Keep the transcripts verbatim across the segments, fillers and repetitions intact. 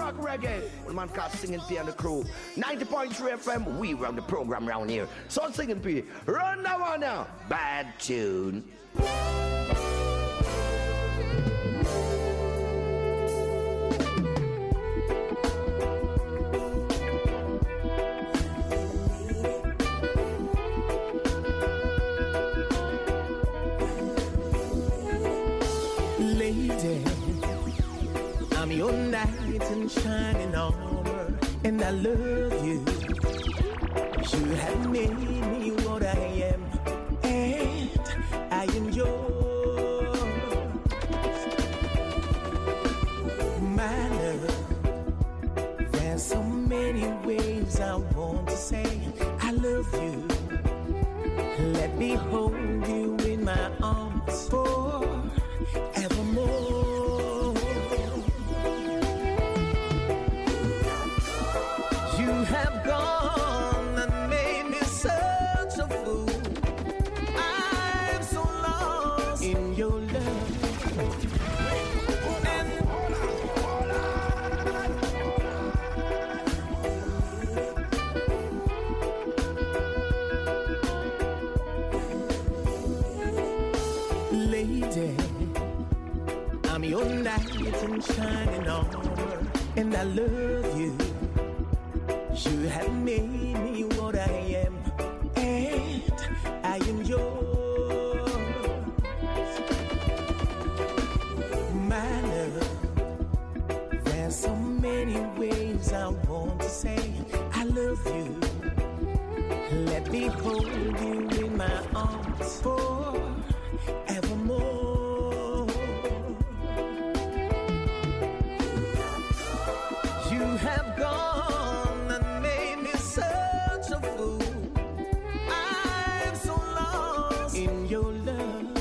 Talk reggae. Well, man, called Singing P and the crew. ninety point three F M, we run the program round here. So Singing P, run that one now. Bad tune. Lady, I'm your knight in shining armor, and I love you. You have made me what I am, and I enjoy my love. There's so many ways I want to say I love you. Let me hold you in my arms forevermore. You have gone and made me such a fool. I'm so lost in your love. Lady, I'm your knight in shining armor, and I love you. You have made me what I am, and I enjoy my love. There's so many ways I want to say I love you. Let me hold you in my arms forevermore. You have gone and made me such a fool. I'm so lost in your love.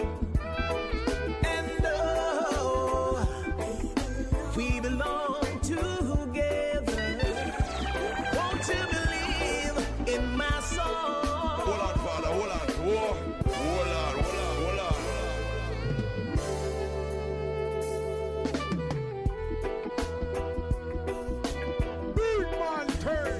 And oh, we belong together. Won't you believe in my song? Hold on, Father, hold on. Whoa. Hold on, hold on, hold on. Big man turn.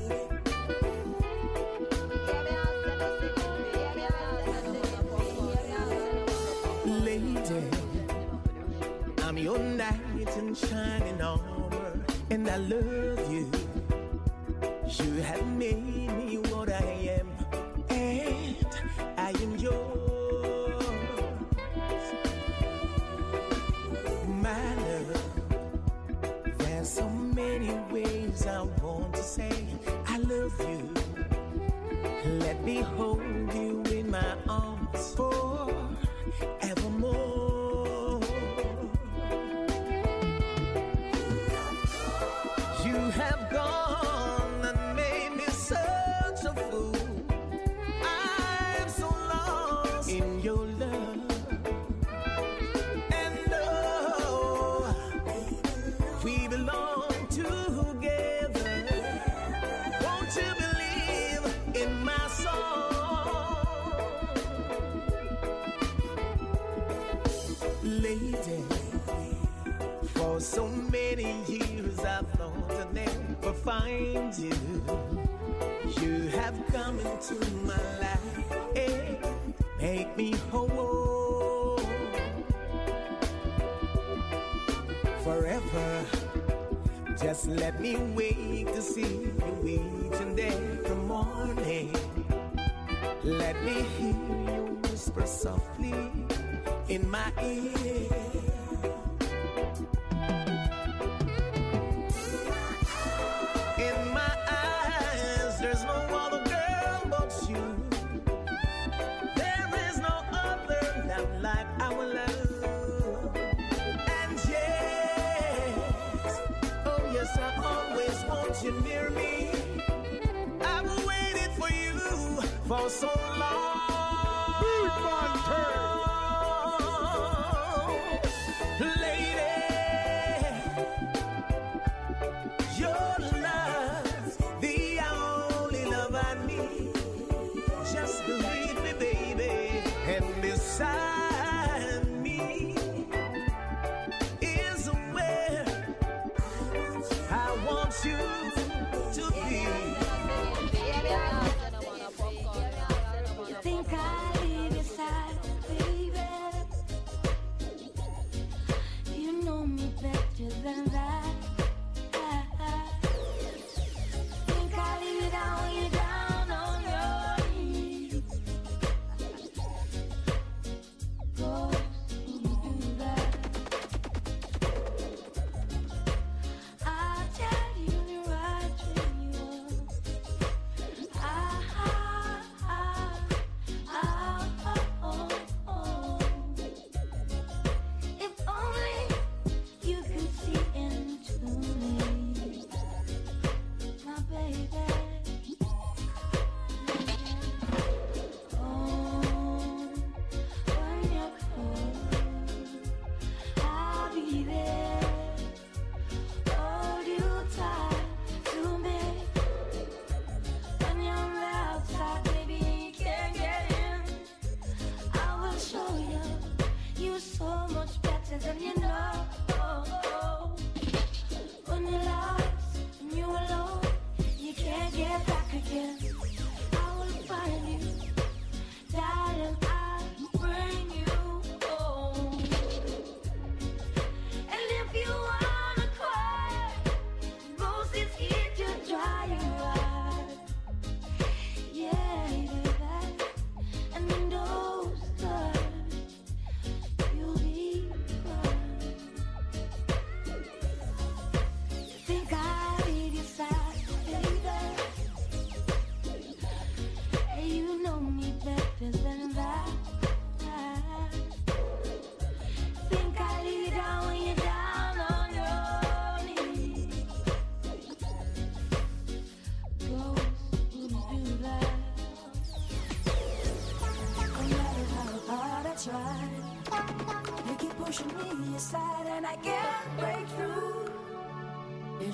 Lady, I'm your knight in shining armor, and I love you. You have made me what I am, and I enjoy my love. There's so many ways I want to say I love you. Let me hold you in my arms forevermore. You have gone and made me such a fool. I'm so lost in your love. And oh, we belong together. Won't you believe in my song? Lady, for so many years I've thought I'd never find you. You have come into my life and make me whole. Forever, just let me wake to see you each and every morning. Let me hear you whisper softly in my ear. In my eyes, there's no other girl but you. There is no other love like our love. And yes, oh yes, I always want you near me. I've waited for you for so long. Big man turn. Lady, your love's the only love I need. Just believe me, baby, and beside me is where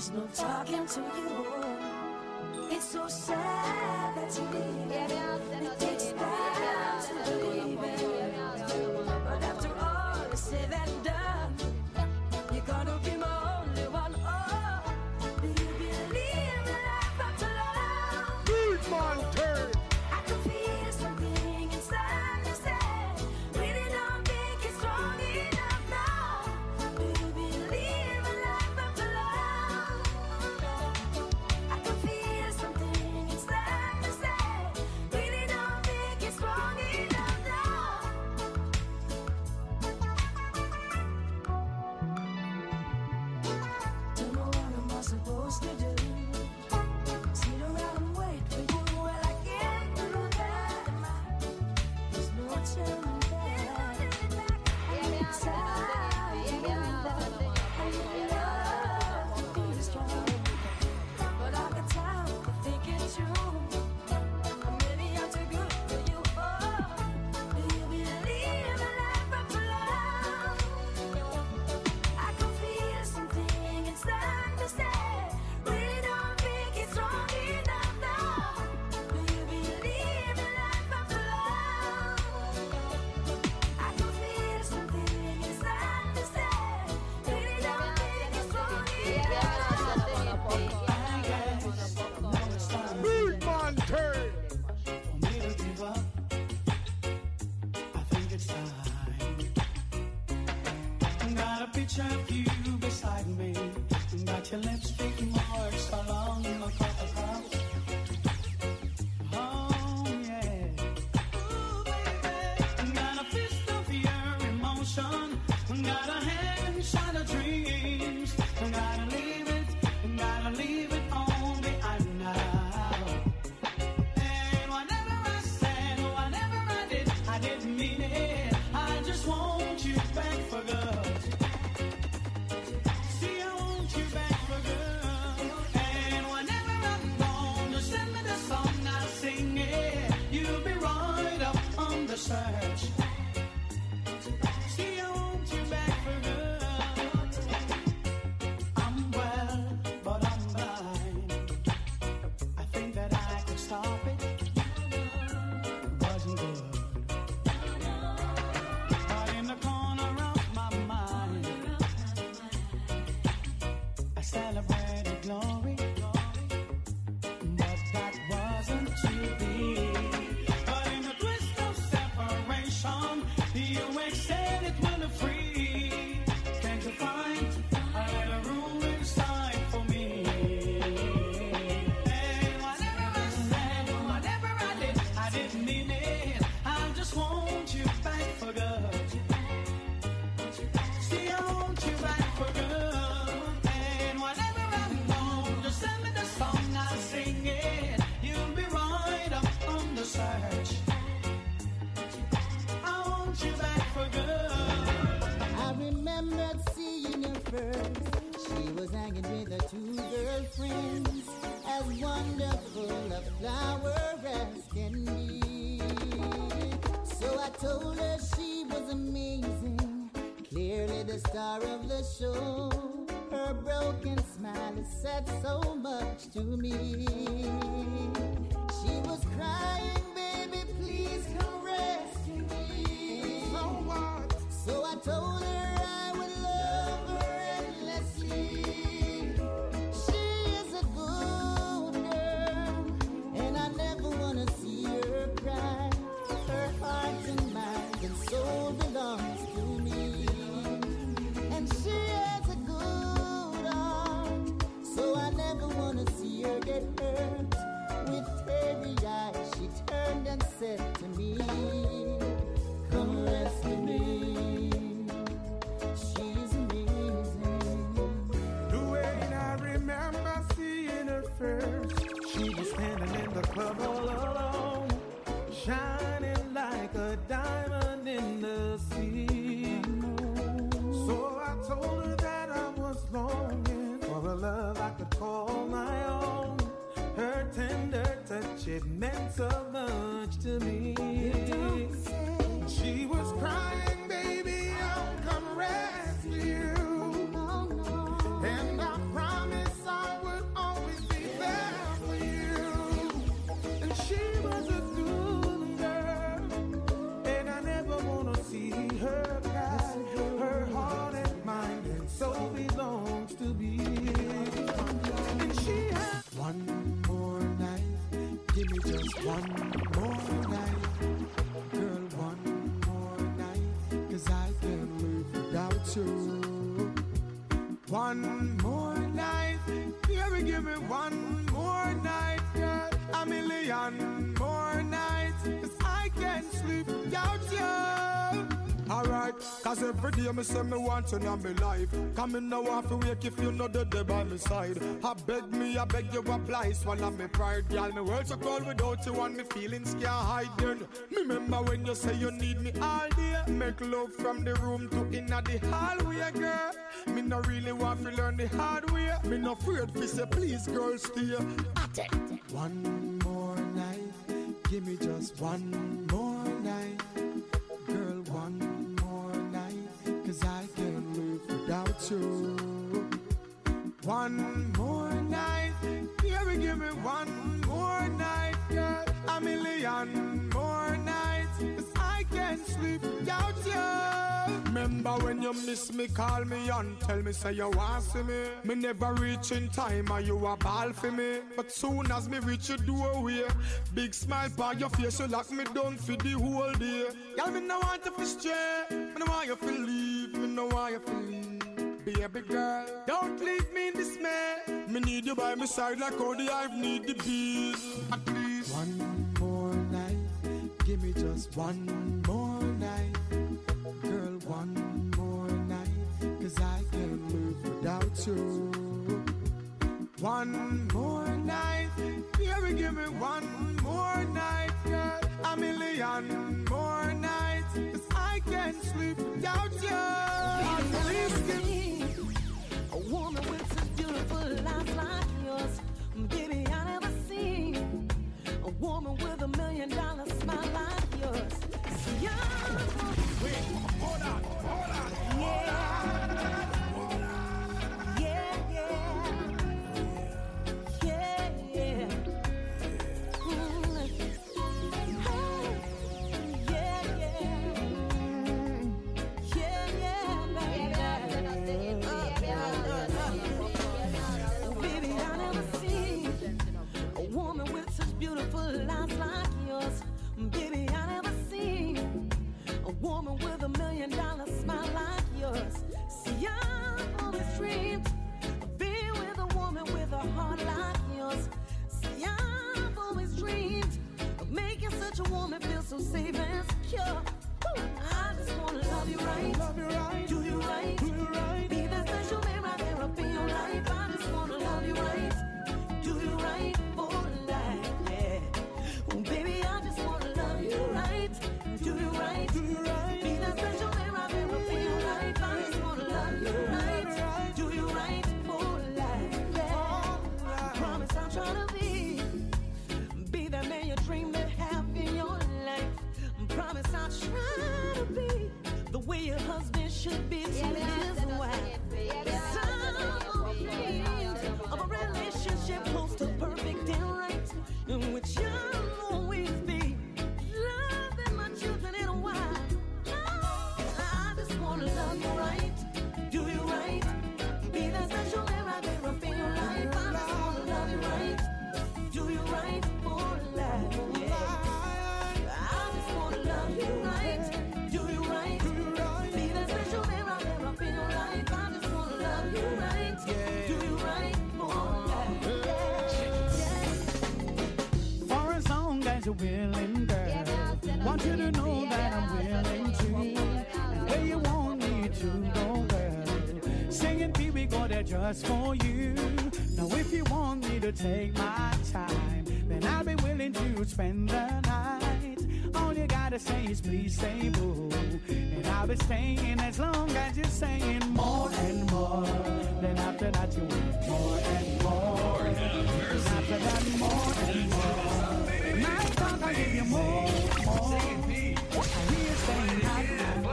There's no talking to you. It's so sad that you leave. It takes time to believe it. But after all is said and done, you're gonna be my only one. Oh, do you believe in life after love? Good man, turn. I can feel something inside me say, really don't think it's strong enough now. Do you believe in life after love? I can feel something inside me say, really don't think it's strong enough now. Don't know what am I supposed to do. Sit around and wait for you. Well, I can't do that. There's no turning back. It's time to go back. And your love will be strong. But I've got time to think it through. Maybe I'm too good for you. Oh, do you believe in life after love? I can feel something inside me say, really don't think it's strong enough now. Do you believe in life after love? I can feel something inside me say, really don't think it's strong enough. Good man, turn. For me to give up, I think it's time. Got a picture of you beside me. Got your lipstick marks along across the house. Oh yeah. Ooh, baby. Got a fist of your emotion. Got a handshot of dreams. Gotta leave it, gotta leave it all behind now. And whatever I said, whatever I did, I didn't mean it. I just want you back for good. See, I want you back for good. And whenever I'm gone, just send me the song, I'll sing it. You'll be right up on the search. See, I want you back for good. I'm well, but I'm blind. I think that I could stop it. It wasn't good. But in the corner of my mind, I celebrated glory. But that wasn't to be. But in the twist of separation, you said it will free. Can't you find a little room inside for me? And whatever I said, whatever I did, I didn't mean it. I just want you back for good. See, I want you back for good. And whenever I'm gone, just send me the song, I'll sing it. You'll be right up on the search. I want you back for good. I remembered seeing her first. She was hanging with her two girlfriends, as wonderful a flower as can be. So I told her she was amazing, clearly the star of the show. Her broken smile has said so much to me. She was crying, baby, please come rescue me. So what? So I told her I would love her endlessly. She is a good girl, and I never wanna see her cry. Her heart and mind and soul belongs to me, and she has a good heart. So I never wanna see her get hurt. With teary eyes, she turned and said to me, come rescue me. She's amazing. The way I remember seeing her first, she was standing in the club all alone, shining like a diamond in the sea. So I told her that I was longing for a love I could call my own. Her tender touch, it meant so much to me. She was crying, baby, I'll come rescue you. And I promise I One more night, baby, give me one more night, girl. A million more nights, 'cause I can't sleep without you. Alright, cause every day me say me want you in my life. Come in now off to wake if you know the day by my side. I beg me, I beg you apply, swallow me pride. Girl, me world so cold without you and me feelings can't hide. Then remember when you say you need me all day. Make love from the room to inna the hallway, girl. Me no really want to learn the hard way. Me no afraid to say please, girl, stay. One more night, give me just one more night. Girl, one more night, 'cause I can't live without you. One more night, baby, give me one more night, girl. A million more nights, 'cause I can't sleep without you. Remember when you miss me, call me and tell me say you want see me. Me never reach in time and you a ball for me. But soon as me reach your doorway, big smile by your face, you lock me down for the whole day. Girl, me no want you to stray, me no want you to leave, me no want you to leave. Baby girl, don't leave me in dismay. Me need you by my side like how the hive need the bees. At least one more night, give me just one more night. Girl, one more night, 'cause I can't live without you. One more night, baby, give me one more night, girl. A million more nights, 'cause I can't sleep without you. Please give me a woman with such beautiful eyes like yours, baby, I never seen a woman with a million dollar smile like yours. See, I'm Wait, hold on, hold on, hold on. yeah, yeah, yeah, yeah. Mm. Hey, yeah, yeah, yeah, yeah, baby. Baby, I never seen a woman with such beautiful eyes like yours. Baby, I never seen a woman with a million dollar smile like yours. See, I've always dreamed of being with a woman with a heart like yours. See, I've always dreamed of making such a woman feel so safe and secure. Woo! I just wanna love you right, love you right, do you right, do you right. be that special man right there up in your life. I just wanna love you right, do you right for life, yeah. Oh, baby, I just wanna love you right, do you right, Do you right? be that special man right there up in your life. I just wanna love you right, do you right for life, yeah. I promise I'll try to be, be that man you dream to have in your life. I promise I'll try to be the way your husband should be to his wife. Some dreams of a relationship close to perfect and right, in which you'll always be loving my children in a while. I just wanna love you right, do you right, be that special man right there up in your life. I just wanna love you right, do you right for life, yeah. I just wanna love you right, do you right, be that special man right there up in your life. I just wanna love you right, do you right for life, yeah. For as long as you're willing, girl, want you to know that I'm willing to. And where you want me to go, girl, singing baby go there just for you. Now if you want me to take my time, then I'll be willing to spend the night. All you gotta say is please stay boo, and I'll be staying as long as you're saying more and more. Then after that you want more and more. Then after that more and more. My thought I give you more, more. I hear you saying that.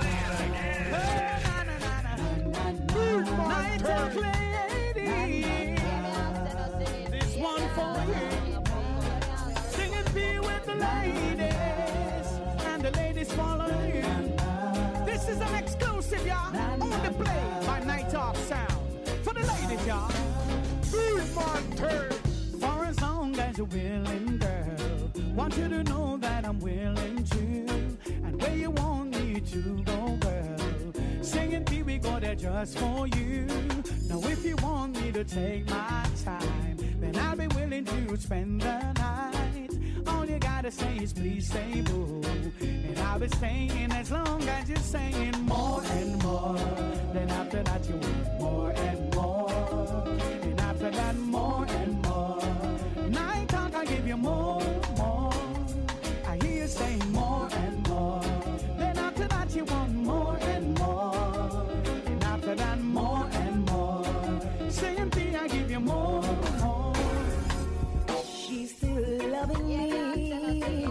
Night Talk lady, this one for you. Singing be with the ladies, and the ladies follow you. This is an exclusive, y'all. Only played by Night Talk Sound. For the ladies, y'all. Good man, turn. For as long as you're willing, girl, want you to know that I'm willing to. And where you want me to go, girl, singing be we go there just for you. Now if you want me to take my time, then I'll be willing to spend the night. All you gotta say is please stay, boo. And I'll be staying as long as you're saying more and more. Then after that you want more and more. And after that more and more. Night talk, I'll give you more, more. I hear you saying more and more. Then after that you want more and more. And after that more and more. Same thing, I give you more, more. She's still loving me.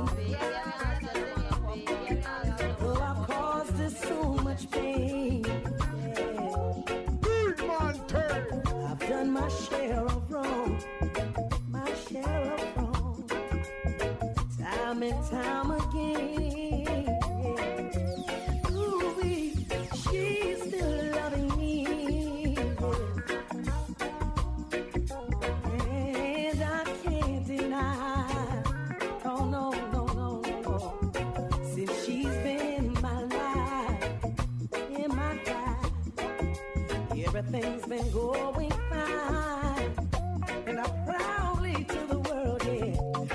Oh, I've caused her so much pain. Good man, turn. I've done my share of wrong, my share of wrong, time and time again. Ooh, she's still loving me, and I can't deny. Oh no, no, no, no. Since she's been in my life, in my life, everything's been going fine, and I proudly to the world, yeah.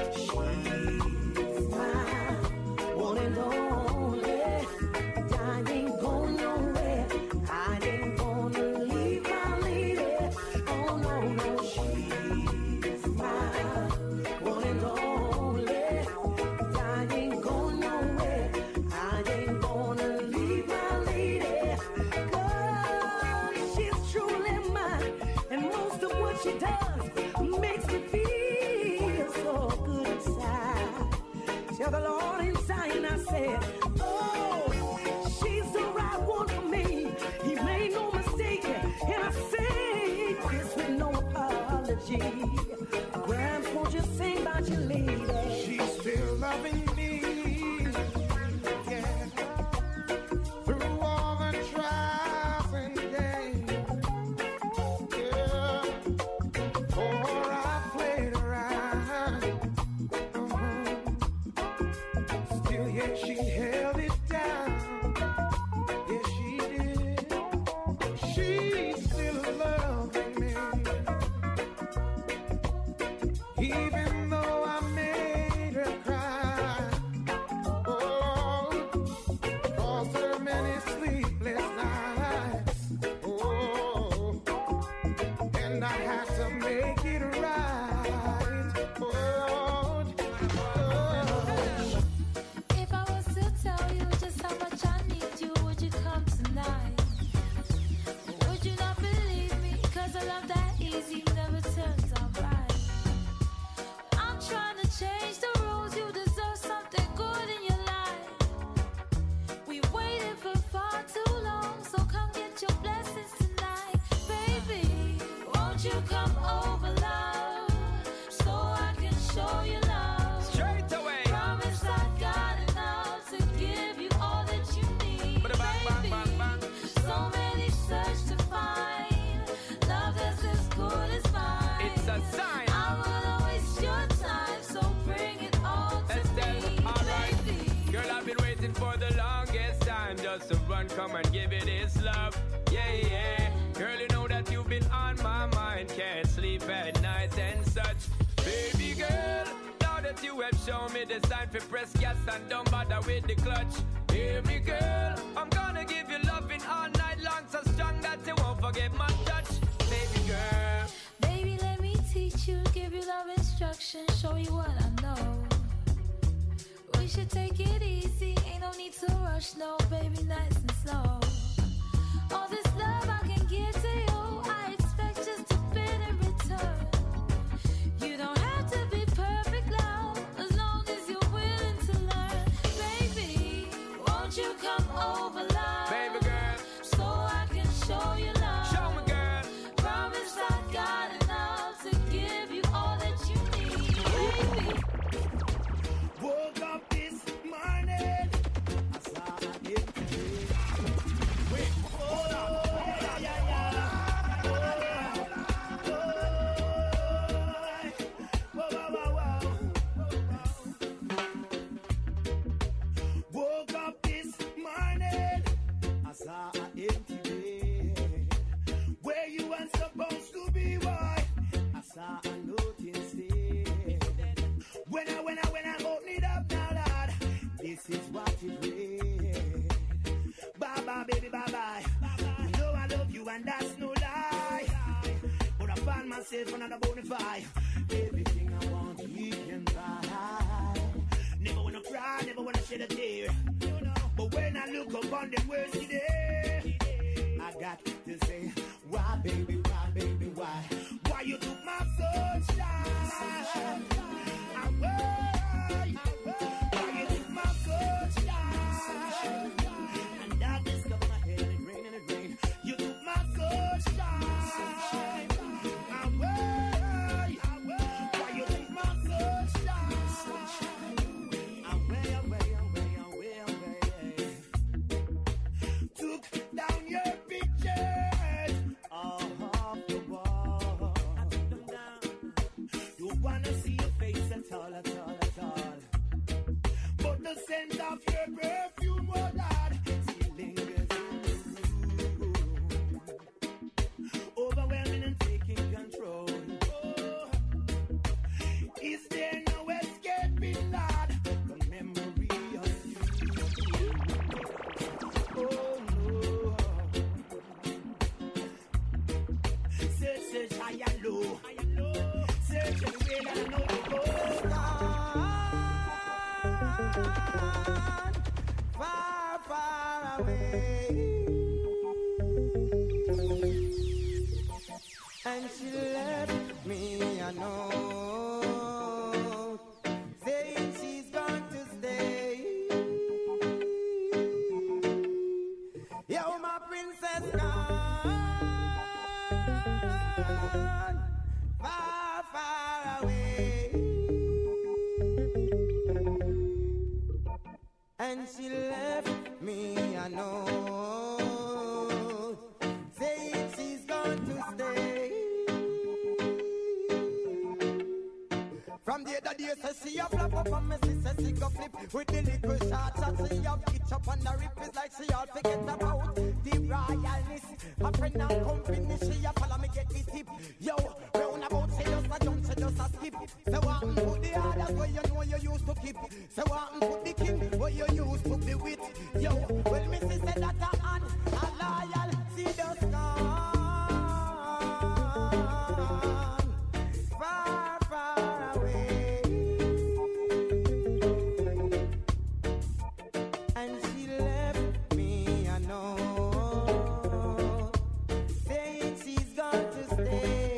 She's mine, one and only. I ain't going nowhere. I ain't gonna leave my lady. Oh no, no, she's mine, one and only. I ain't going nowhere. I ain't gonna leave my lady. 'Cause she's truly mine, and most of what she does makes me feel so good inside. Tell the Lord inside, and I said, oh, she's the right one for me. He made no mistake, and I say this with no apology. Grams, won't you sing about your lady? She's still loving me. Yeah. Through all the trials and days. Yeah. For I played around. Uh-huh. Still yet she held it down. Yes, she did. She's still loving me. Even though I made her cry. Oh, caused her many sleepless nights. Oh, and I had to make it right. Oh, oh. If I was to tell you just how much I need you, would you come tonight? Or would you not believe me? 'Cause a love that easy never turns out right. I'm trying to change the rules. You deserve something good in your life. We waited for far too long, so come get your blessings tonight. Baby, won't you come over, love, so I can show you love. Straight away. Promise I got enough to give you all that you need. Bada bang, bang, bang, bang. Baby, so many search to find love that's as good as mine. It's a sign. I will waste your time, so bring it all to Estelle, me, alright. baby. Girl, I've been waiting for the longest time just to run, come and give it this love. Yeah, yeah. Girl, you know that you've been on my mind. Can't sleep at night and such. Baby girl, now that you have shown me the sign for press gas and don't bother with the clutch. Hear me, girl, I'm gonna give you loving all night long, so strong that you won't forget my touch. Baby girl, Baby, let me teach you, give you love instruction, show you what I know. We should take it easy, ain't no need to rush, no, baby, nice and slow. All this love I can give to you, I expect just a bit in return. You don't have to be perfect, love, as long as you're willing to learn. Baby, won't you come over, love, baby girl, so I can show you love. show me, girl. Promise I got enough to give you all that you need, baby. Woke up this morning, I saw it. Wait, hold on. Yeah, yeah, yeah. Oh, oh, whoa, whoa, whoa, whoa. Woke up this morning, myself another bonafide. Everything I want, he can buy. Never wanna cry, never wanna shed a tear. But when I look upon them words today, I got to say, why, baby, why, baby, why? Why you took my sunshine? I why? Why you took my sunshine? And darkness cover my head, it rain and it rain. You took my sunshine. I why? Why you took my sunshine? Away, away, away, away, away. Took down your pictures off the wall. I took them down. Don't wanna see your face at all, at all, at all. But the scent of your perfume, oh Lord, still lingers in the room, overwhelming and taking control. Oh, is there no escaping, Lord, the memory of you? Oh no. Search, search high and low. Search everywhere that I know you go. Far, far away. And she left me a note saying she's going to stay. Yo, my princess gone far, far away. And she left me a note saying she's going to stay. From the other day, say she a flap up on me, she say she go flip with the little shots that she have itch up on the rip. It's like she all forget about the royalness. A friend and company, she a follow me get the tip. Yo, round about she just a jump, she just a skip. Say what and put the others where you know you used to keep. Say what and put the king where you used to be with. Yo, well me she said that a an a loyal, she just gone far, far away. And she left me a note saying she's going to stay.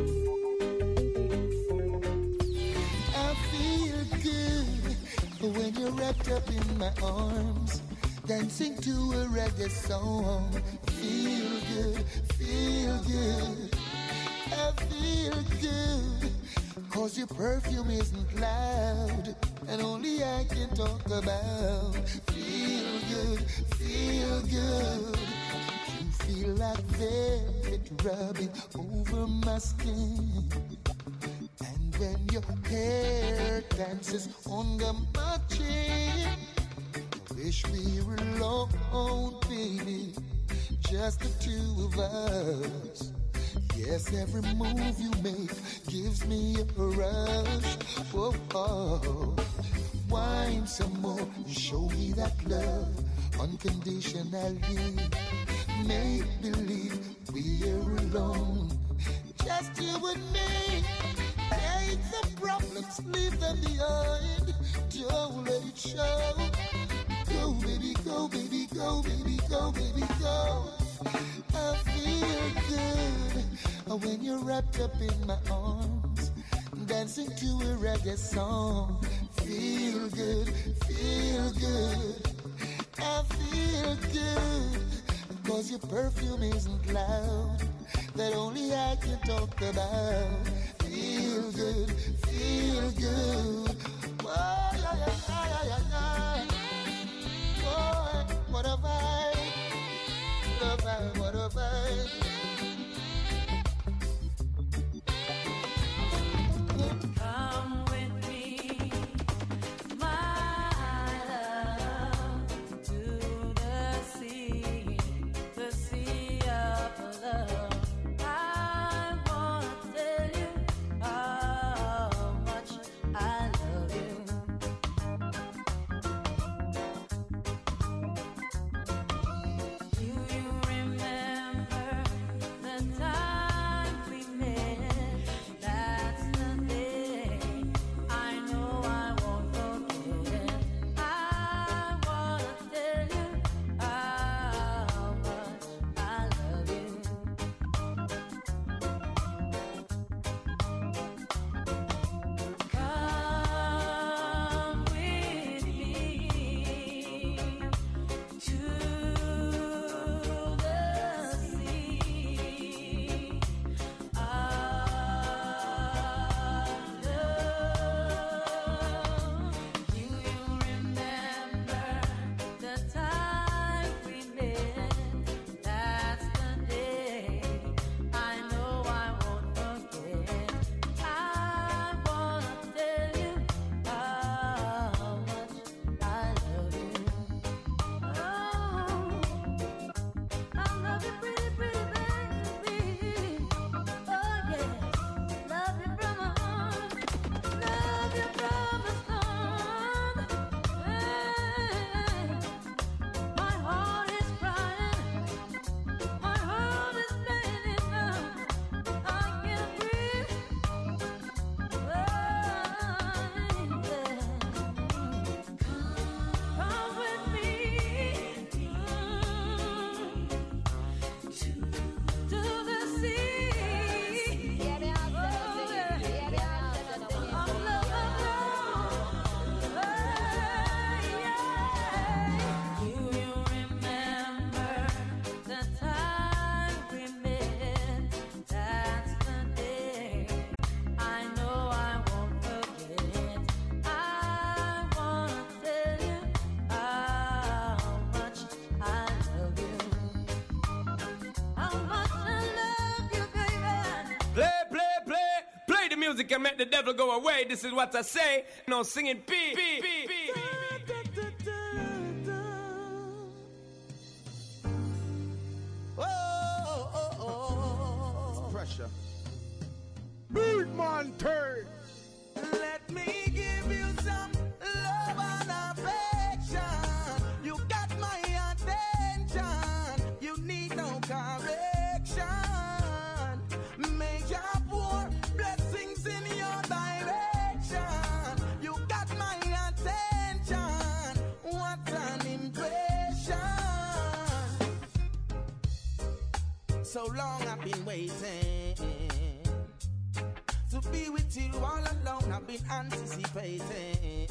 I feel good when you're wrapped up in my arms, dancing to a reggae song. Feel good, feel good. I feel good, cause your perfume isn't loud, and only I can talk about. Feel good, feel good. You feel like velvet rubbing over my skin, and when your hair dances under my chin, I wish we were alone, baby, just the two of us. Yes, every move you make gives me a rush. Whoa, oh. Wine some more, show me that love unconditionally. Make believe we're alone, just you and me. Take the problems, leave them behind. Don't let it show. Go, baby, go, baby, go, baby, go, baby, go. I feel good when you're wrapped up in my arms, dancing to a reggae song. Feel good, feel good. I feel good, cause your perfume isn't loud, that only I can talk about. Feel good, feel good. Oh, yeah, yeah, yeah, yeah, yeah. Boy, what a vibe, what a vibe, what a vibe. Come with me, my love, to the sea, the sea of love. I want to tell you music can make the devil go away. This is what I say. No singing P. P. P. P. Oh, oh, oh. Pressure. Big man turn. Let me give you some love and affection. You got my attention. You need no correction. Make your poor blessings in your direction. You got my attention. What an impression. So long I've been waiting to be with you all alone. I've been anticipating.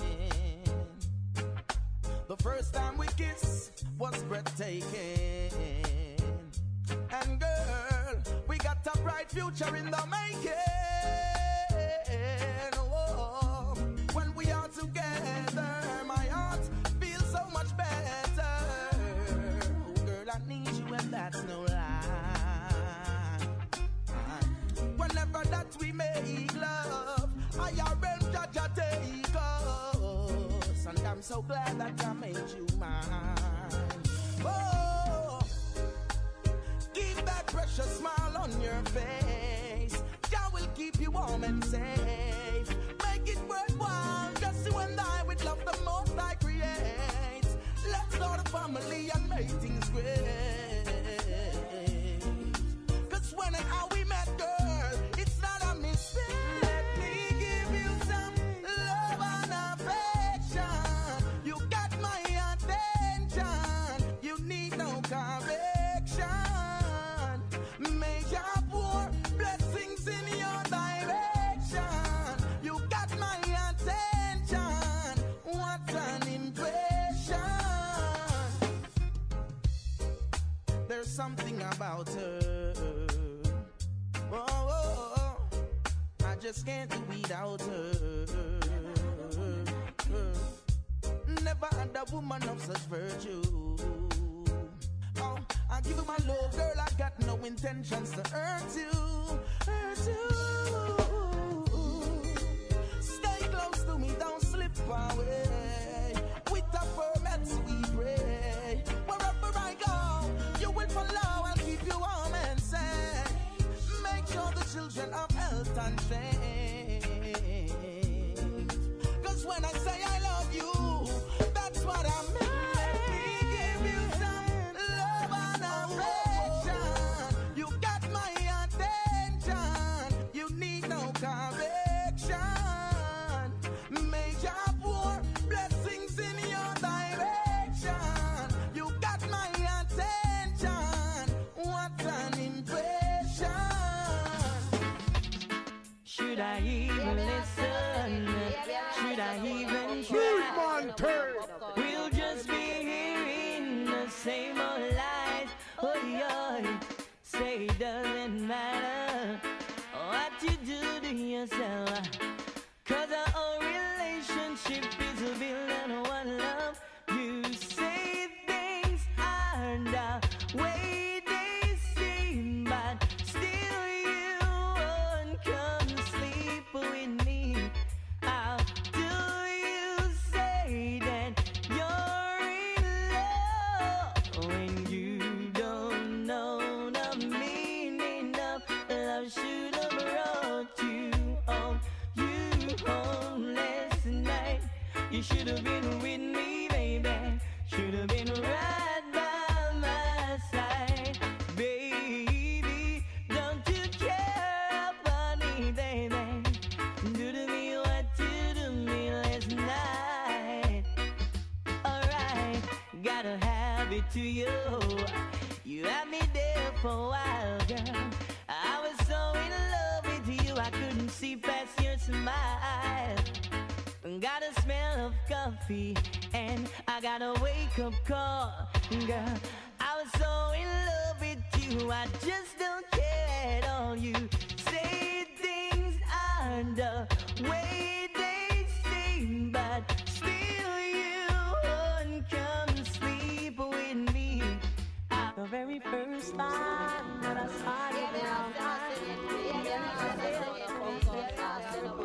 The first time we kissed was breathtaking. And girl, we got a bright future in the making. Oh, when we are together, my heart feels so much better. Oh, girl, I need you and that's no lie. Whenever that we make love, I am Jaja take us. And I'm so glad that I made you mine. Oh, keep that precious smile on your face. Jah will keep you warm and safe. Make it worthwhile, just you and I with love the most I create. Let's start a family and make things great. Cause when and how we met, girl, it's not a mistake. Let me give you some love and affection. You got my attention. You need no correction. Make your poor blessings in your direction. You got my attention. What an impression. There's something about her. Oh, oh, oh. I just can't do without her. Never had a woman of such virtue. Oh, I give you my love, girl. I got no intentions to hurt you. Hurt you. Stay close to me, don't slip away. With the permits we pray. Wherever I go, you will follow. I'll keep you warm and safe. Make sure the children have health and strength. Cause when I say I love you, that's what I mean. Let me give you some love and affection. You got my attention. You need no correction. Make your poor blessings in your direction. You got my attention. What an impression. Should I even listen? Should I even try? We'll just be hearing the same old lies. Oh, yeah. Say it doesn't matter what you do to yourself. Cause our own relationship is built on one love. You say things aren't the way they seem, but still you won't come sleep with me. How do you say that you're in love when you don't know the meaning of love? Should have brought you home, you home last night. You should have been with me, baby. Should have been right by my side, baby. Don't you care about me, baby? Do to me what you do me last night. Alright, gotta have it to you. You had me there for a while, girl. I was so in love with you, I couldn't see past your smile. Got a smell of coffee and I got a wake up call, girl. I was so in love with you, I just don't care at all. You say things aren't the way they seem, but still you won't come sleep with me. The very first time that I saw you,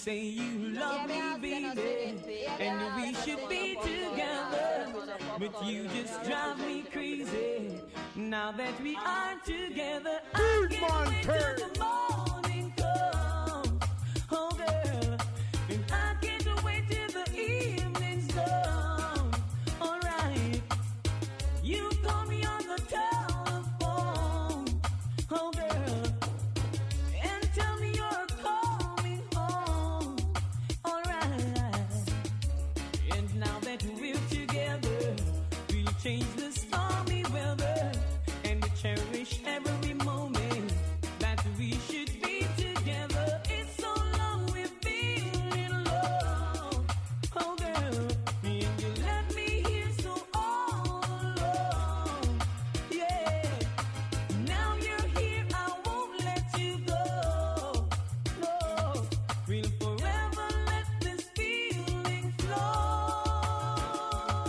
say you love me, baby, and we should be together, but you just drive me crazy. Now that we are together, I can't wait till the morning comes. Oh girl, and I can't wait till the evening's done. Alright, you call me on the telephone, oh girl, and tell me you're coming home. Alright, and now that we're together, we'll change the stormy weather and cherish every moment that we should be together. It's so long we've been in love, oh girl, and you left me here so all alone. Yeah, now you're here, I won't let you go. No, we'll forever let this feeling flow.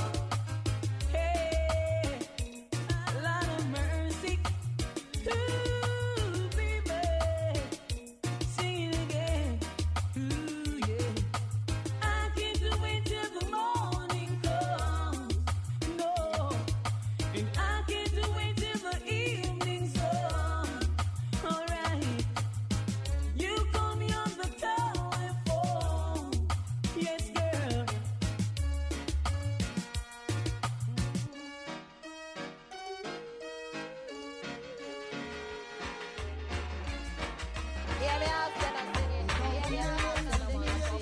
Hey, Lord of mercy, ooh, baby, sing it again, ooh, yeah. I can't wait till the morning comes, no, and I can't wait till the evening's done. Alright, you call me on the telephone, yes, girl. Yeah, me out there and sing it. Yeah, me out there and sing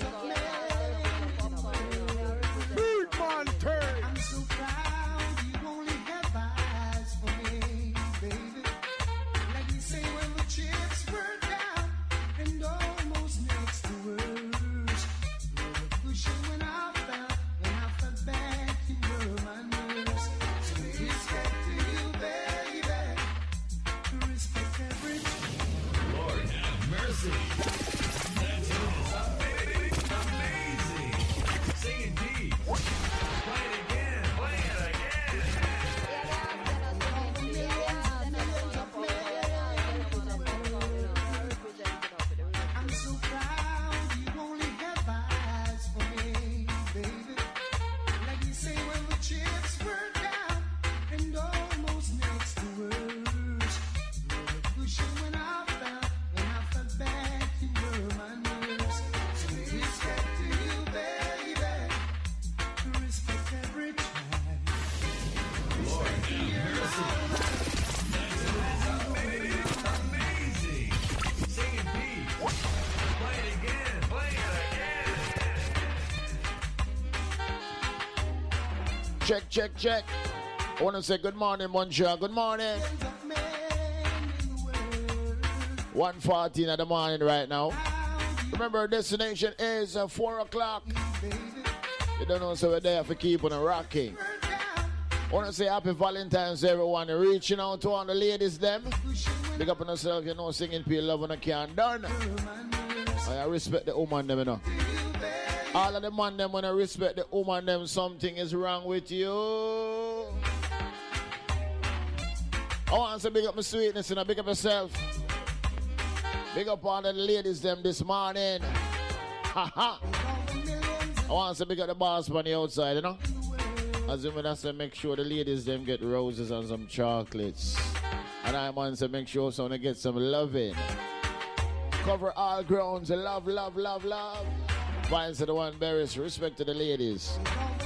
it. Big man turn. I'm so proud you only have eyes for me, baby. Like you say when the chips were down and almost next to worse. You were pushing when I felt, when I felt back, you were my nurse. So respect to you, baby. Respect every Lord have mercy. That is amazing. Sing it deep. Play it again. Play it again. I'm so proud you only have eyes for me, baby. Like you say when the chips were down and almost next to worse. You were pushing when I felt, when I felt back, you were my nurse. So respect to you, baby. Respect every time. Lord have mercy. That is amazing. Sing it deep. Play it again. Play it again. Check, check, check. I want to say good morning, Bonjour. Good morning. one fourteen in the morning right now. Remember, our destination is uh, four o'clock. You don't know, so we're there for keeping on rocking. I want to say happy Valentine's to everyone. Reaching out to all the ladies, them. Big up on yourself, you know, singing for your love and I can't done. I respect the woman, them, you know. All of the man, them, when I respect the woman, them, something is wrong with you. I want to say big up my sweetness and I big up yourself. Big up all the ladies, them, this morning. Ha ha. I want to say big up the boss on the outside, you know. As in when I say make sure the ladies, them, get roses and some chocolates. And I want to make sure someone get some loving. Cover all grounds. Love, love, love, love. Vines to the one berries. Respect to the ladies.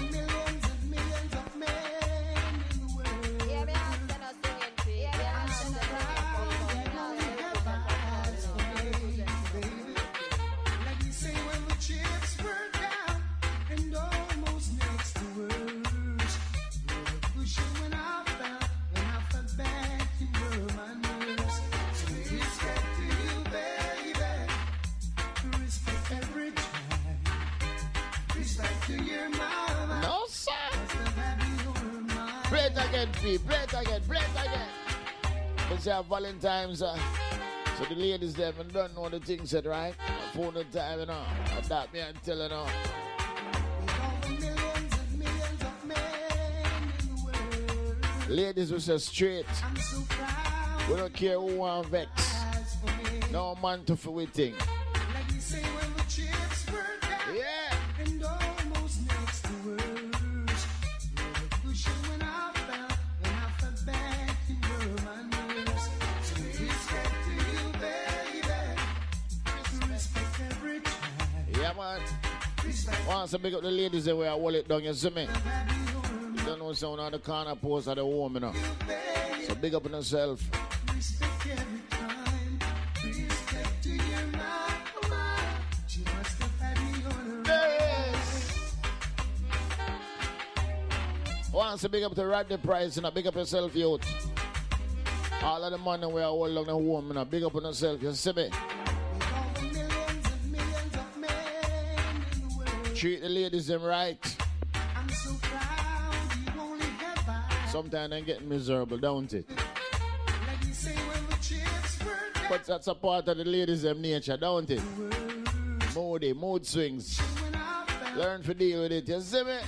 Again, P. Play it again, play it again. But say Valentine's, uh, so the ladies them and don't know the things said, right? Phone the time, you know. Adapt me and tell you now. Ladies, we say straight. We don't care who want vex. No man to for we think. Like you say when the chips Once I pick up the ladies that way I hold it down, you see me? You don't know sound on the corner post of the woman, you know. So big up on yourself. Respect every time. Respect to your mama. She must have had me on her Yes. Once I big up the Rodney Price, you know, big up yourself, youth. All of the money we are all on the woman, you know, big up on yourself, you see me? Treat the ladies them right. I'm so proud you only have eyes. Sometimes they get miserable, don't it? Let me say when the chips were down. But that's a part of the ladies them nature, don't it? Moody, mood swings. Learn to deal with it, you see me?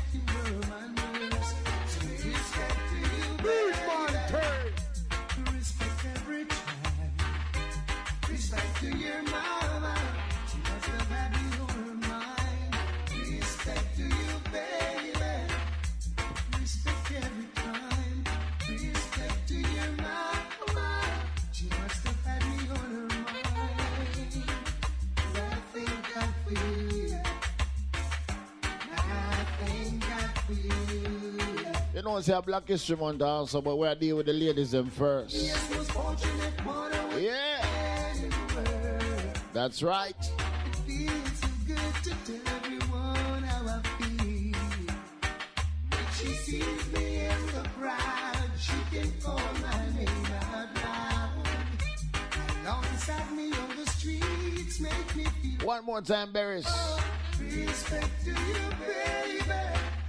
Respect every time. Respect to your mama. She must have had me on her mind. Respect to you, baby. Respect every time. Respect to your mama. She must have had me on her mind. I thank God for you. I thank God for you. You know, it's a Black History Month also, but we're dealing with the ladies them first. Yes, was fortunate one of Yeah. That's right. It feels so good to tell everyone how I feel. When she sees me in the crowd, she can call my name out loud. Alongside me on the streets, make me feel. One more time, Barris. Respect to you, baby.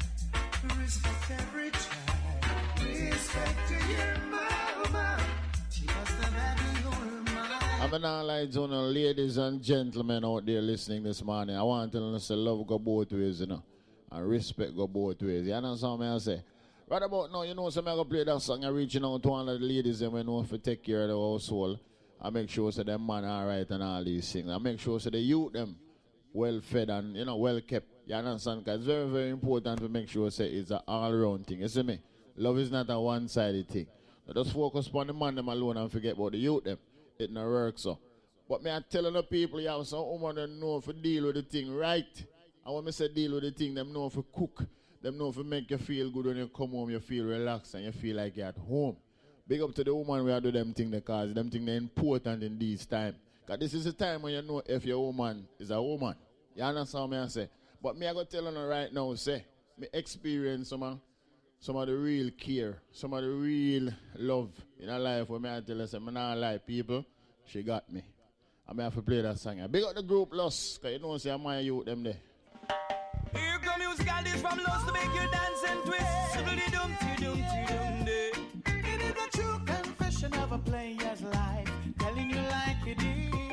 Respect every time. Respect to your mama. She must have had me on her mind. I'm an lie to the ladies and gentlemen out there listening this morning. I want to tell them to love go both ways, you know, and respect go both ways. You understand what I say? Right about now, you know, so I'm going to play that song and reaching out to one of the ladies and we know if we take care of the household. I make sure so them man all right and all these things. I make sure so the youth them well fed and, you know, well kept. You understand? Because it's very, very important to make sure say it's an all-round thing. You see me? Love is not a one-sided thing. Now just focus on the man them alone and forget about the youth them. It not work so. But me I telling the people, you have some woman that know if to deal with the thing right. And when I say deal with the thing, them know if to cook. Them know if to make you feel good when you come home, you feel relaxed and you feel like you're at home. Big up to the woman where do them thing because them thing they're important in these times. Because this is the time when you know if your woman is a woman. You understand what I say? But me I go tell you right now, say, me experience some of, some of the real care, some of the real love in her life where me I tell her, say, me not lie people, she got me. I may have to play that song. Big up the group Lost, because you know say I'm my youth them there. Here come musical dish from Lost to make you dance and twist. Dum dum dum day. It is a true confession of a player's life, telling you like it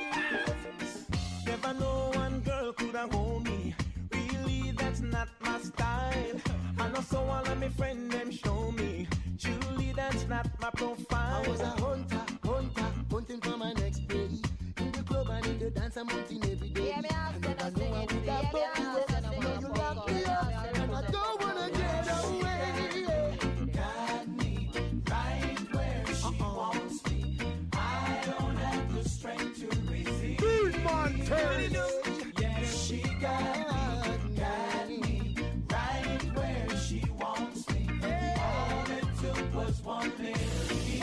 is. Never know one girl could have hold me. Really, that's not my style. I know so all of my friends them show me. Truly, that's not my profile. I was a hunter, hunter, hunting for my next prey. In the club and in the dance, I'm hunting every day. Yeah, me ask and them if I to know sing I it. would Yeah, have me broke you ask up, them to now you sing lock it. me up, and I don't wanna get away. Got me right where she wants me. I don't have the strength to resist. Good man, turn. Yes, she got me, got me right where she wants me. All it took was one little key.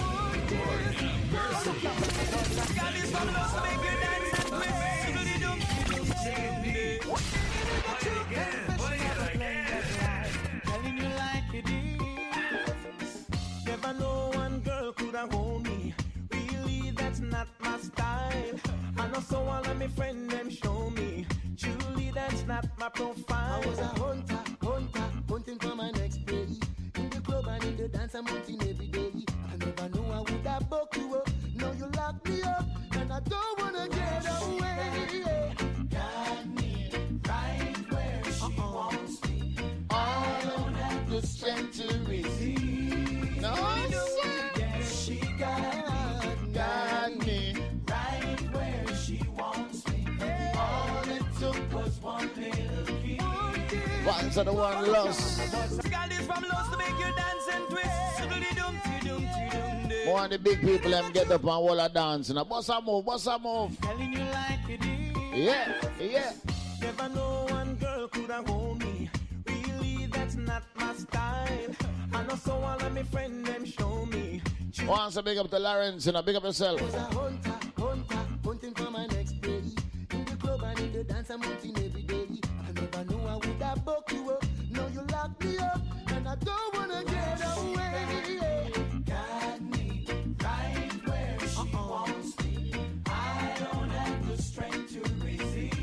Got this from Lost to make you dance and twist. Play it again, play it again. Telling you like it is. Never know one girl could have hold me. Really, that's not my style. I know so all of my friends them show me. Truly, that's not my profile. I was a hunter, hunter, hunting for my next prey. In the club and in the dance, I'm hunting every day. I never knew I would have broke you up. Now you lock me up, and I don't wanna get away. Got me right where she wants me. I don't have the strength to resist. No, yes, she got, got me right where she wants me. All it took was one little key. Once and the one lost. Got this from Lost to make you dance and twist. More of the big people them get up and all a dance. Now boss a move, boss a move. Telling you like it is. Yeah, yeah. Never know one girl girl could have hold me. Really, that's not my style. I know so all of my friends them show me. Once a big up to Lawrence and a big up yourself. I was a hunter, hunter, hunting for my next prey. In the club and in the dance, I'm hunting every day. I never knew I would have buck you up. Now you lock me up, and I don't wanna get away. Got me right where she uh-uh. wants me. I don't have the strength to resist.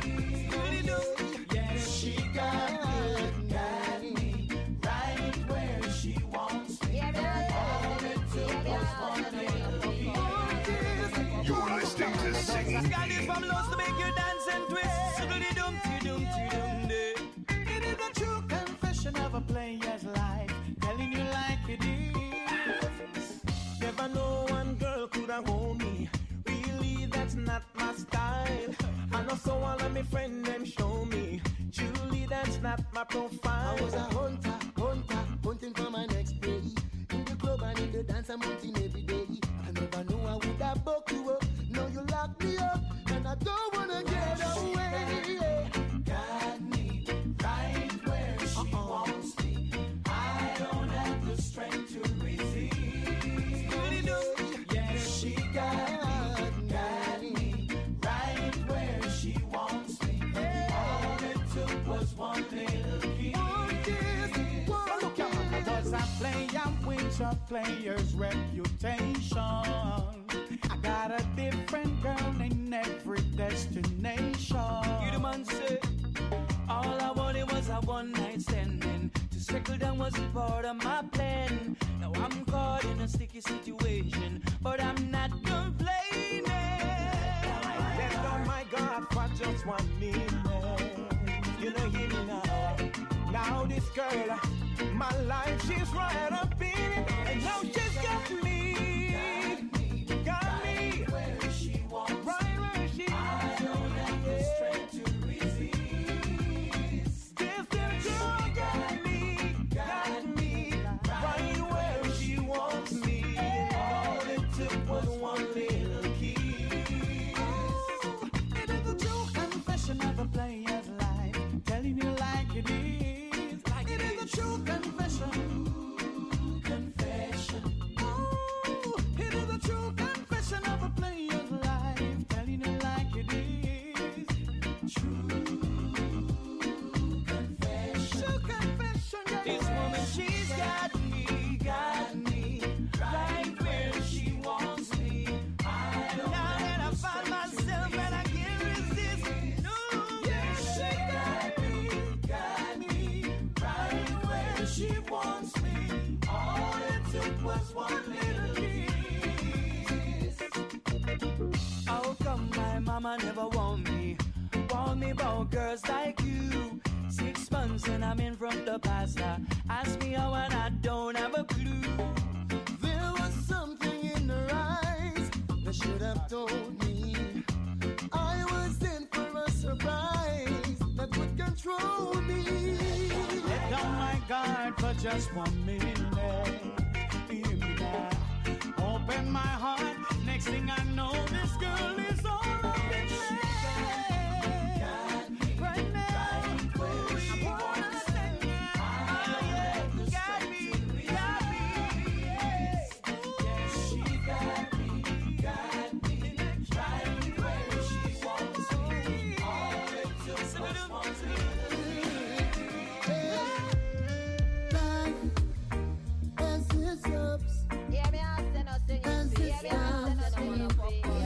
Yeah, she got me, got me right where she wants me. All it took was one little kiss. You're listening to Singing Got it from lost to make you dance and twist. Dum dum dum. It is a true confession of a player's life, telling you like it is. Never know one girl could have hold me. Really, that's not my style. I know so all of my friends them show me. Truly, that's not my profile. I was a hunter, hunter, hunting for my next prey. In the club and in the dance, I'm hunting every day. I never knew I would have buck you up. Now you lock me up, and I don't wanna get away. Got me right where she uh-uh. wants me. I don't have the strength to resist. Yeah, she got me, got me right where she wants me. All it took was one little kiss. Look at me, was I playing with your player's reputation? I got a different girl in every destination. You the man say, all I wanted was a one night standing. To settle down wasn't part of my plan. Now I'm caught in a sticky situation, but I'm not complaining. Let go, my God, for just one minute. You know, hear me now. Now this girl, my life, she's right up in it. And now she's got me. Got me. Right where she wants. Right where she wants. I don't have the strength to resist. This girl got me. Got me. Right where she wants me. All it took was one little kiss. It is a true confession of a player's life, telling you like it is. Like it is a true confession. Confession. Oh, it is a true confession of a player's life, telling you like it is. True confession. True confession. Yeah. This woman, she's got me, got me right where she wants me. I don't now that I find myself and I can't resist. No, yeah, she got me, got me right where she wants me. All it took was one little kiss. How come my mama never want me? Want me about girls like you. Six months and I'm in front of pastor. Ask me how and I don't have a clue. There was something in her eyes that should have told me. I was in for a surprise that would control me. Let down my guard for just one minute. Hear me now. Open my heart. Next thing I know, this girl is all up in me. Right now, ooh, I wanna say now. Oh, yeah, got me, got me. Yeah, she got me, got me. Right where she wants me. All it took was one As his ups, Yeah, me ask you nothing. as his Yeah, me ask you nothing.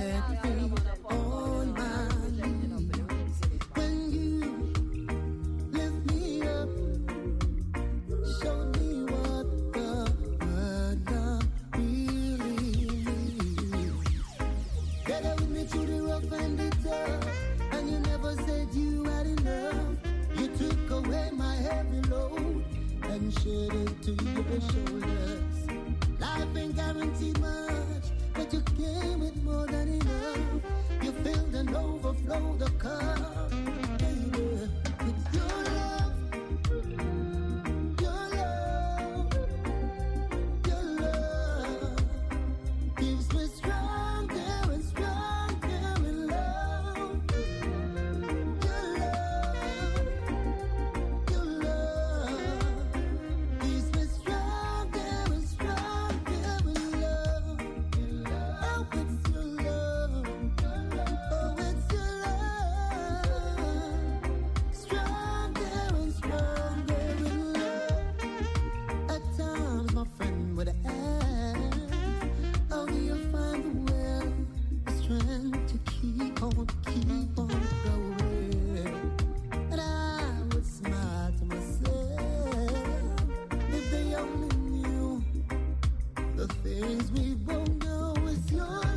'cause we won't know it's your love.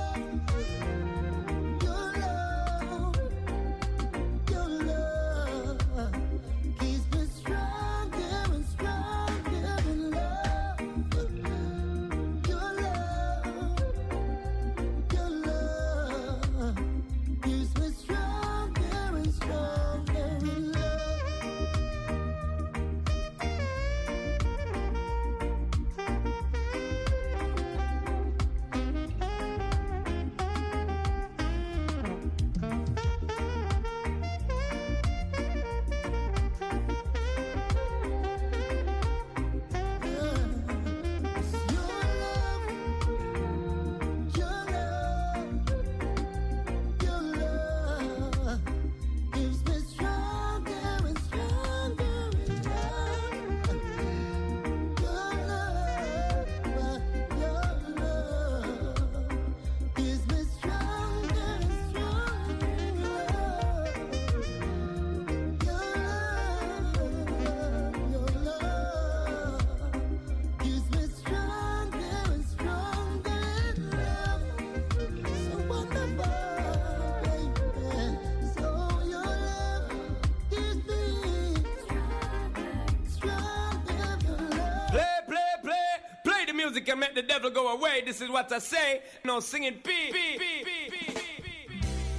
Can make the devil go away. This is what I say. No singing B, B, B, B, B, B, B.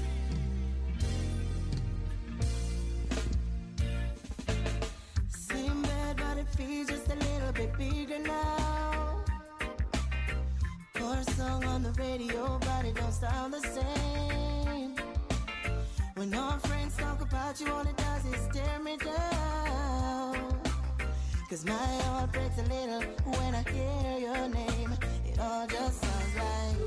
Same bed, but it feels just a little bit bigger now. Pour a song on the radio, but it don't sound the same. When our friends talk about you, all it does is tear me down. 'Cause my heart breaks a little when I hear your name. It all just sounds like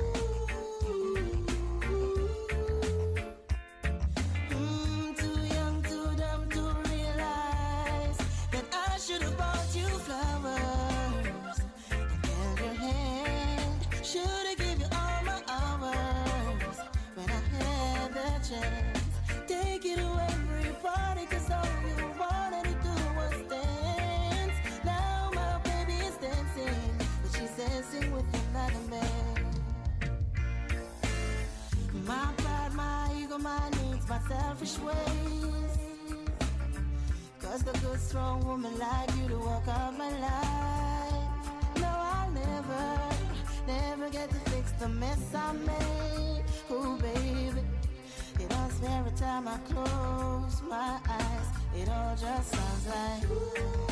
mm, too young, too dumb to realize that I should have bought you flowers and held your hand. Should have given you all my hours when I had the chance. Take it away, everybody, 'cause all you wanted to do was dance. Dancing with another man. My pride, my ego, my needs, my selfish ways. 'Cause the good strong woman like you to walk out my life. No, I'll never, never get to fix the mess I made. Oh baby, it all every time I close my eyes. It all just sounds like ooh.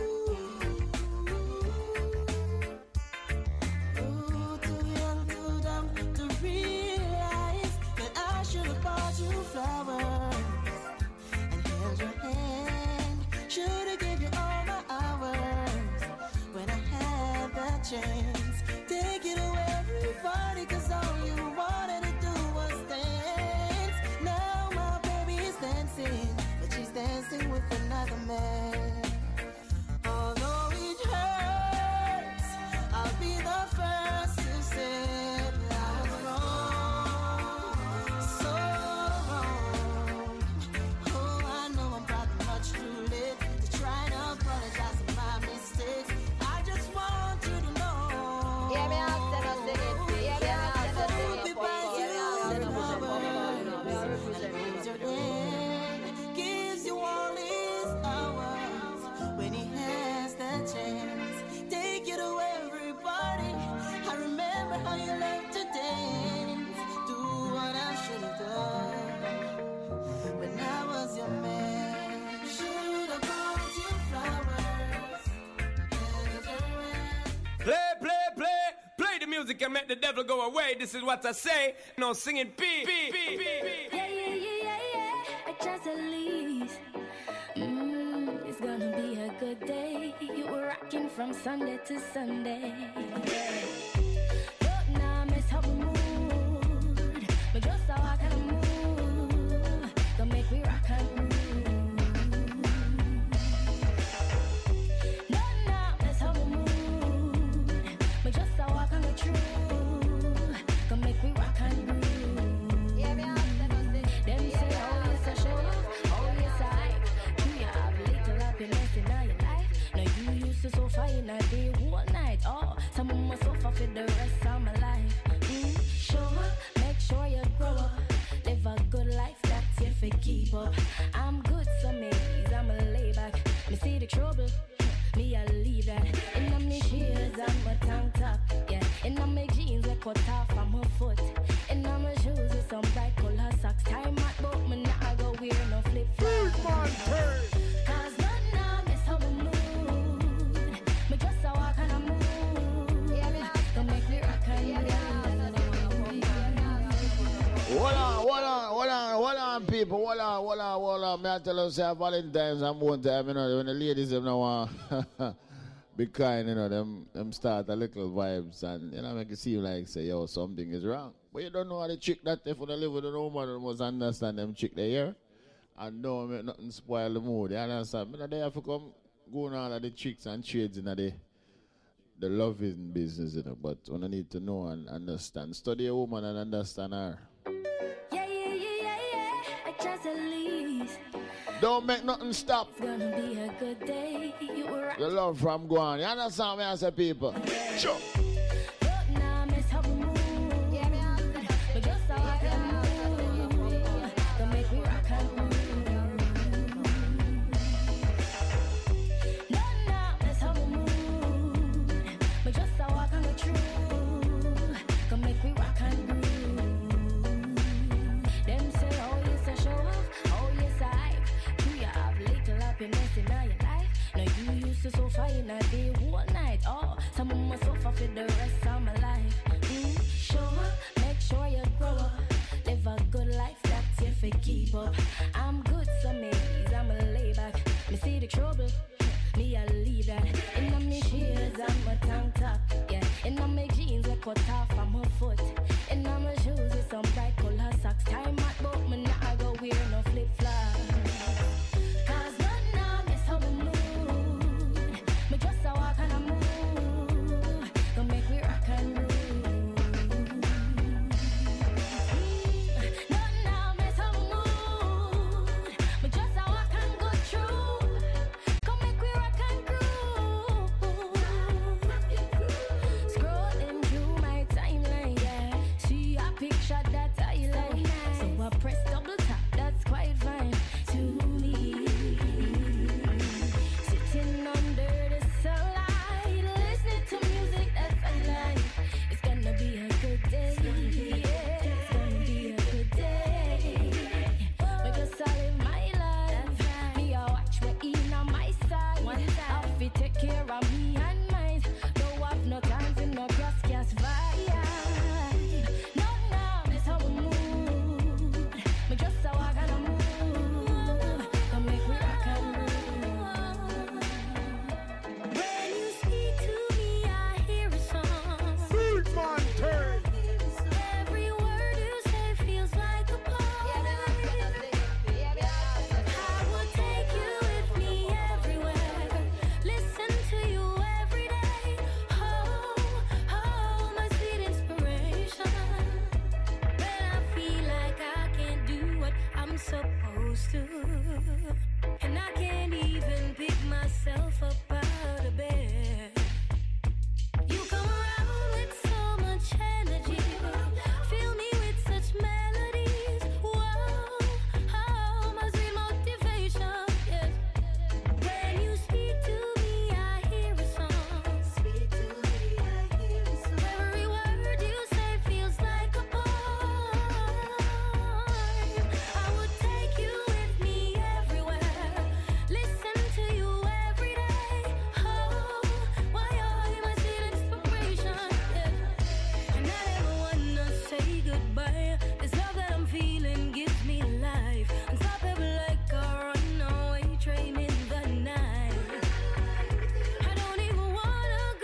Flowers and held your hand. Should've gave you all my hours when I had the chance. Take it away, everybody, 'cause all you wanted to do was dance. Now my baby is dancing, but she's dancing with another man. Although it hurts, I'll be the first to say I was wrong. So music can make the devil go away. This is what I say. No singing B, B, B, B, B. Yeah, yeah, yeah, yeah, yeah. I just leave. Mm, it's gonna be a good day. You were rocking from Sunday to Sunday. Yeah. Don't now mess up my mood, but just how I can move. Don't make me rock and move. So far in a day, one night. Oh, some of my so far for the rest of my life. Mm, show up, make sure you grow up. Live a good life, that's if you keep up. I'm good some days, I'm a lay back. Me see the trouble, me I leave that. In my shoes, I'm a tank top, yeah. In my jeans, I cut off from my foot. In my shoes with some bright color socks. Time at boat, me not go wear no flip flops. Cause none now miss how we move. Me just a walk and a move. Don't make me rock and Hold on, hold on, hold on, hold on, people. Hold on, hold on, hold on. May I tell you, say, Valentine's and one time, you know, when the ladies them now want be kind, you know, them them start a little vibes and, you know, make it seem like, say, yo, something is wrong. But you don't know how the chick that if you live with a woman, you must understand them chick they hear and don't make nothing spoil the mood. You understand? You know, they have to come going on all of the chicks and trades in the the loving business, you know, but one need to know and understand. Study a woman and understand her. Yeah, yeah, yeah, yeah, yeah. I just at least. Don't make nothing stop. It's gonna be a good day. You were right. The love from Guan. You understand me, I say, people? Sure. Don't now miss how we move. Yeah, me but just how I can move. Don't make me rock and move. Don't now miss how we move. But just how I can go through. Don't make me rock and move. Them say, oh, yes, I show off. Oh, yes, I hype. Do you have little happiness in all your life? Now you used to suffer in a day, whole night. Oh, some of my suffer for the rest of my life. Mm, show up, make sure you grow up. Live a good life, that's if you keep up.